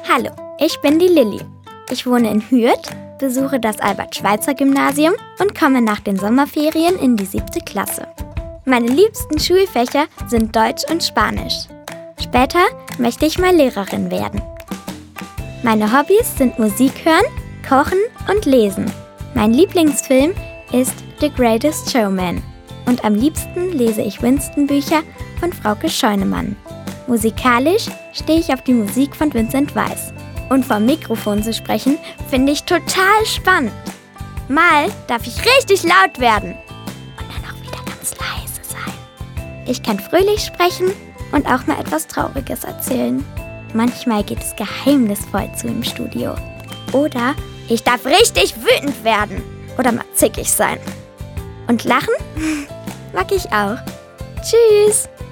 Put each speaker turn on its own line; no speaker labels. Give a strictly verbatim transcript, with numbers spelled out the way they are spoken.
Hallo, ich bin die Lilly. Ich wohne in Hürth, besuche das Albert-Schweitzer-Gymnasium und komme nach den Sommerferien in die siebte Klasse. Meine liebsten Schulfächer sind Deutsch und Spanisch. Später möchte ich mal Lehrerin werden. Meine Hobbys sind Musik hören, Kochen und Lesen. Mein Lieblingsfilm ist The Greatest Showman. Und am liebsten lese ich Winston-Bücher von Frauke Scheunemann. Musikalisch stehe ich auf die Musik von Vincent Weiss. Und vom Mikrofon zu sprechen, finde ich total spannend. Mal darf ich richtig laut werden und dann auch wieder ganz leise sein. Ich kann fröhlich sprechen und auch mal etwas Trauriges erzählen. Manchmal geht es geheimnisvoll zu im Studio. Oder ich darf richtig wütend werden oder mal zickig sein. Und lachen mag ich auch. Tschüss!